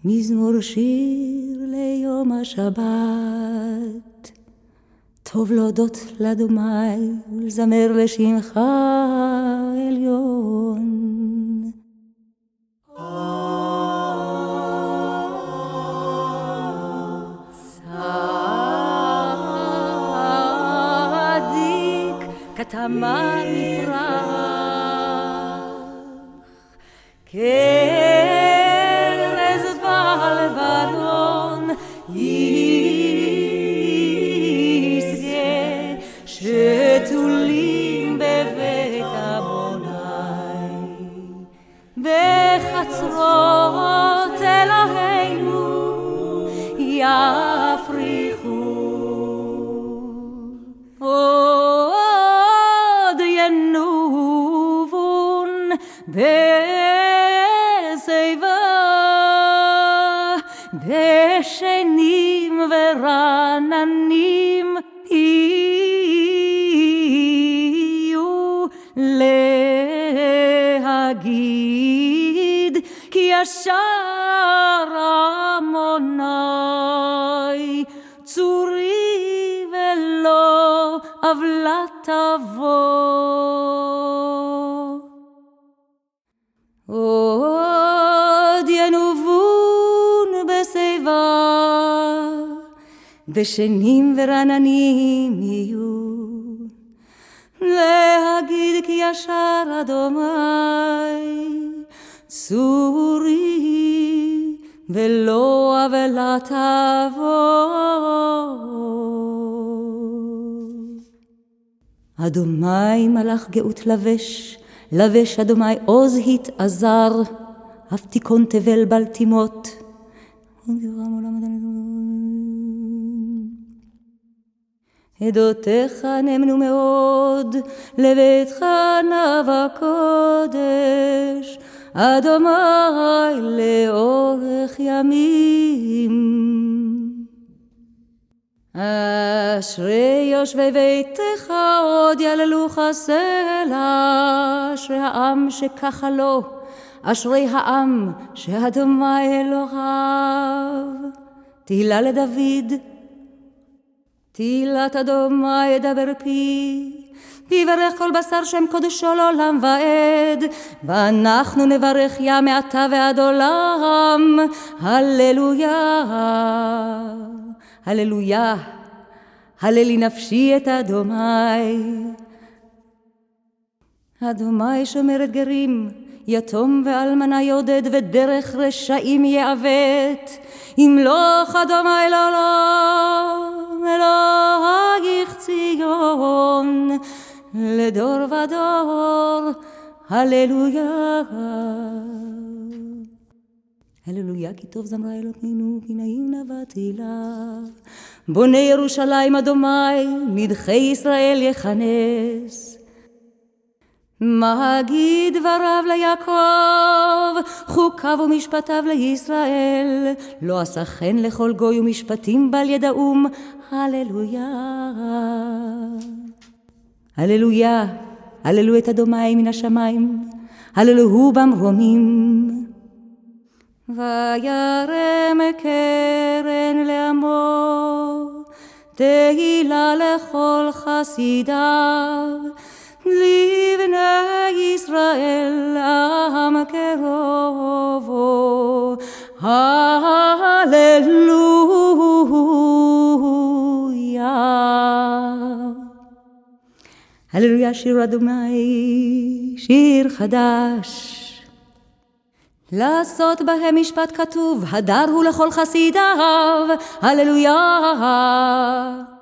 מזמור שיר ליום השבת, טוב להודות לאדוני ולזמר לשמך עליון. צדיק כתמה נפרח, כרז בלבנון ישגה, שתולים בבית אדוני, בחצרות אלוהינו יפריחו. עוד ינובון בשיבה, דשנים ורעננים יהיו, להגיד כי ישר עמוני, צורי ולא עוולה תבוא. עוד ינובון בשיבה, דשנים ורעננים יהיו, להגיד כי ישר אדוני, צורי ולא עוולה תבוא. אדוני מלאך גאות לבש, לבש אדוני עוז התעזר, אף תיכון תבל בל תימות. עדותיך נאמנו מאוד, לביתך נאווה קודש, אדוני לאורך ימים. אשרי יושבי ביתך עוד יללוך סלה, אשרי העם שככה לו, אשרי העם שאדוני אלוהיו. תהילה לדוד, תהילת אדוני ידבר פי, ויברך כל בשר שם קודשו לעולם ועד, ואנחנו נברך יה מעתה ועד עולם. הללויה, הללויה, הללי נפשי את אדוני. אדוני שומר את גרים, יתום ואלמנה יעודד, ודרך רשעים יעוות. ימלוך אדוני לעולם, אלוהיך ציון, לדור ודור. הללויה, הללויה, כי טוב זמרה אלוקינו, כי נעים נאווה תהילה. בוני ירושלים אדוני, מדחי ישראל יכנס. מגיד דבריו ליעקב, חוקיו ומשפטיו לישראל. לא עשה חן לכל גוי ומשפטים בל ידעום. הללויה, הללויה, הללו את אדוני מן השמיים, הללוהו במרומים. וירם קרן לעמו, תהילה לכל חסידיו, לבני ישראל עם קרובו. הללויה, הללויה, שיר אדוני, שיר חדש. לעשות בהם משפט כתוב, הדר הוא לכל חסידיו. הללויה.